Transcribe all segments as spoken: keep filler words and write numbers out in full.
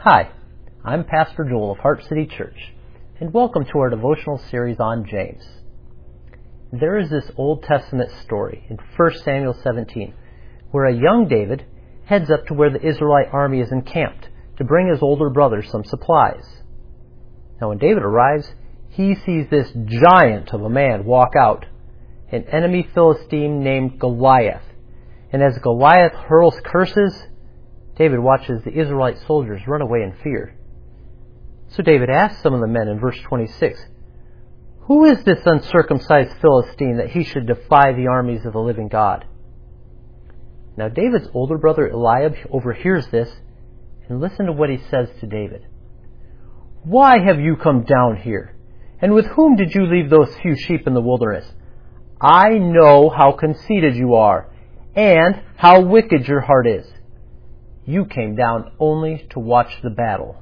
Hi, I'm Pastor Joel of Heart City Church, and welcome to our devotional series on James. There is this Old Testament story in First Samuel seventeen, where a young David heads up to where the Israelite army is encamped to bring his older brother some supplies. Now when David arrives, he sees this giant of a man walk out, an enemy Philistine named Goliath. And as Goliath hurls curses, David watches the Israelite soldiers run away in fear. So David asks some of the men in verse twenty-six, "Who is this uncircumcised Philistine that he should defy the armies of the living God?" Now David's older brother Eliab overhears this, and listen to what he says to David. "Why have you come down here? And with whom did you leave those few sheep in the wilderness? I know how conceited you are, and how wicked your heart is. You came down only to watch the battle."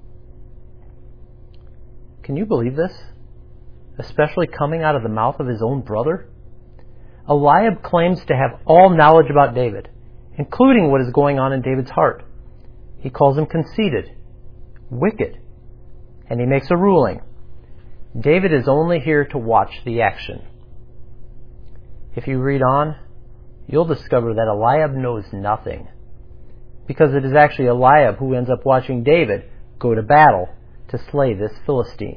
Can you believe this? Especially coming out of the mouth of his own brother? Eliab claims to have all knowledge about David, including what is going on in David's heart. He calls him conceited, wicked, and he makes a ruling. David is only here to watch the action. If you read on, you'll discover that Eliab knows nothing, because it is actually Eliab who ends up watching David go to battle to slay this Philistine.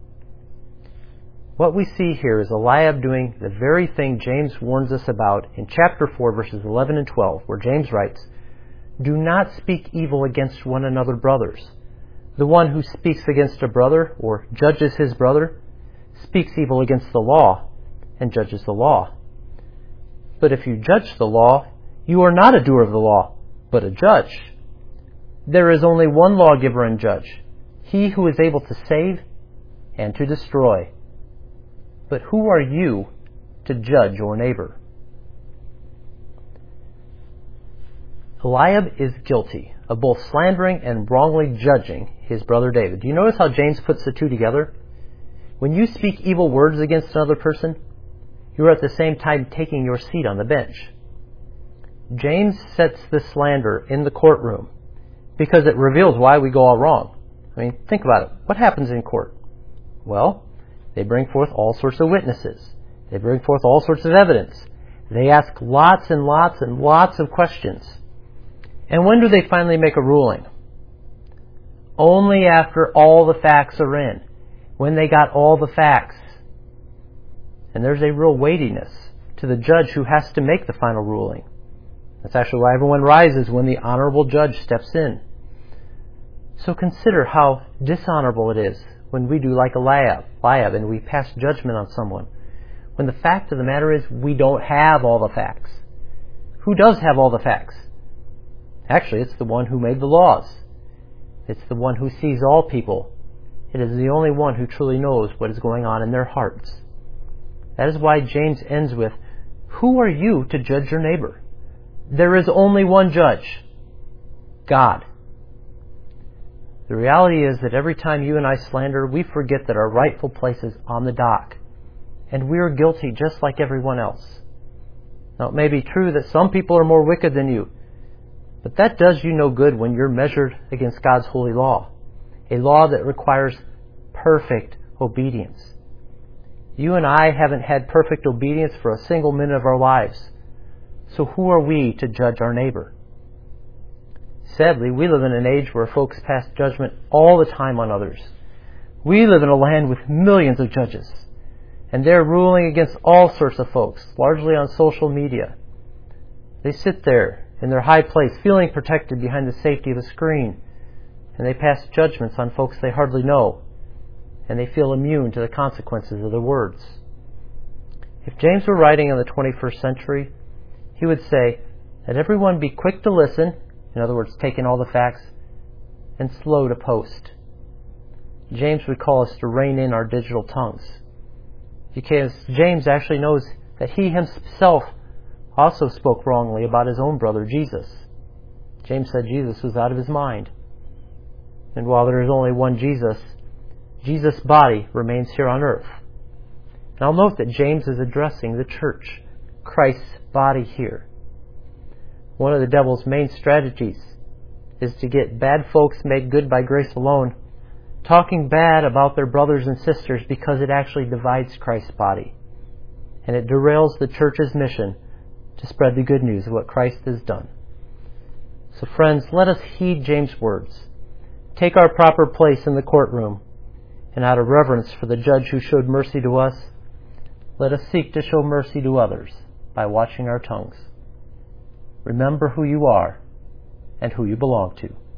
What we see here is Eliab doing the very thing James warns us about in chapter four, verses eleven and twelve, where James writes, "Do not speak evil against one another, brothers. The one who speaks against a brother or judges his brother speaks evil against the law and judges the law. But if you judge the law, you are not a doer of the law, but a judge. There is only one lawgiver and judge, he who is able to save and to destroy. But who are you to judge your neighbor?" Eliab is guilty of both slandering and wrongly judging his brother David. Do you notice how James puts the two together? When you speak evil words against another person, you are at the same time taking your seat on the bench. James sets the slander in the courtroom because it reveals why we go all wrong. I mean, think about it. What happens in court? Well, they bring forth all sorts of witnesses. They bring forth all sorts of evidence. They ask lots and lots and lots of questions. And when do they finally make a ruling? Only after all the facts are in, when they got all the facts. And there's a real weightiness to the judge who has to make the final ruling. That's actually why everyone rises when the honorable judge steps in. So consider how dishonorable it is when we do like Eliab, Eliab and we pass judgment on someone, when the fact of the matter is we don't have all the facts. Who does have all the facts? Actually, it's the one who made the laws. It's the one who sees all people. It is the only one who truly knows what is going on in their hearts. That is why James ends with, "Who are you to judge your neighbor? There is only one judge, God." The reality is that every time you and I slander, we forget that our rightful place is on the dock, and we are guilty just like everyone else. Now, it may be true that some people are more wicked than you, but that does you no good when you're measured against God's holy law, a law that requires perfect obedience. You and I haven't had perfect obedience for a single minute of our lives. So who are we to judge our neighbor? Sadly, we live in an age where folks pass judgment all the time on others. We live in a land with millions of judges, and they're ruling against all sorts of folks, largely on social media. They sit there in their high place, feeling protected behind the safety of a screen, and they pass judgments on folks they hardly know, and they feel immune to the consequences of their words. If James were writing in the twenty-first century, he would say, "Let everyone be quick to listen," in other words, take in all the facts, "and slow to post." James would call us to rein in our digital tongues, because James actually knows that he himself also spoke wrongly about his own brother Jesus. James said Jesus was out of his mind. And while there is only one Jesus, Jesus' body remains here on earth. And I'll note that James is addressing the church, Christ's body here. One of the devil's main strategies is to get bad folks made good by grace alone, talking bad about their brothers and sisters because it actually divides Christ's body. And it derails the church's mission to spread the good news of what Christ has done. So friends, let us heed James' words. Take our proper place in the courtroom, and out of reverence for the judge who showed mercy to us, let us seek to show mercy to others by watching our tongues. Remember who you are and who you belong to.